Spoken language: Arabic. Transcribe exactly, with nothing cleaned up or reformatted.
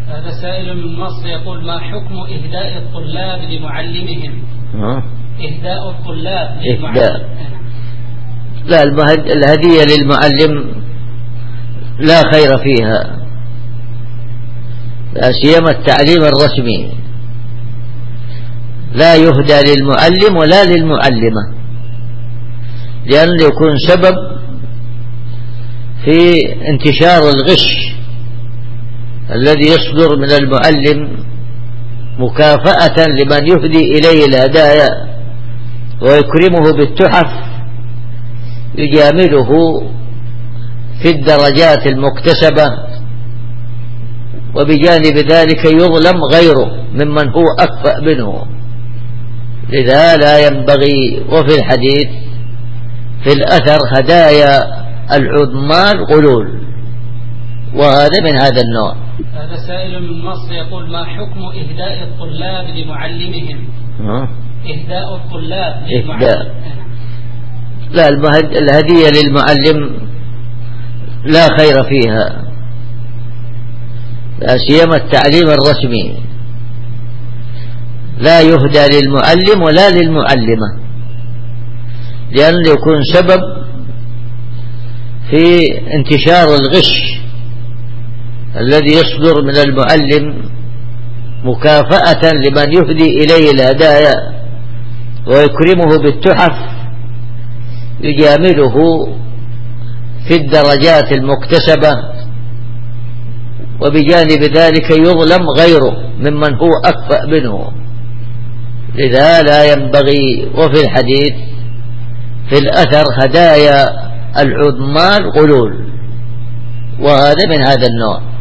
هذا سائل من مصر يقول: ما حكم إهداء الطلاب لمعلمهم؟ أه؟ إهداء الطلاب للمعلم. لا، الهدية للمعلم لا خير فيها، لا سيما التعليم الرسمي، لا يهدى للمعلم ولا للمعلمة، لأنه يكون سبب في انتشار الغش الذي يصدر من المعلم مكافأة لمن يهدي إليه الهدايا ويكرمه بالتحف، يجامله في الدرجات المكتسبة، وبجانب ذلك يظلم غيره ممن هو أكفأ منه. لذا لا ينبغي. وفي الحديث في الأثر: هدايا العمال غلول، وهذا من هذا النوع. هذا سائل من مصر يقول: ما حكم إهداء الطلاب لمعلمهم؟ أه؟ إهداء الطلاب إهداء. لا، الهدية للمعلم لا خير فيها، لا سيما التعليم الرسمي، لا يهدى للمعلم ولا للمعلمة، لأنه يكون سبب في انتشار الغش الذي يصدر من المعلم مكافأة لمن يهدي إليه الهدايا ويكرمه بالتحف، يجامله في الدرجات المكتسبة، وبجانب ذلك يظلم غيره ممن هو أكفأ منه. لذا لا ينبغي. وفي الحديث في الأثر: هدايا العمال غلول، وهذا من هذا النوع.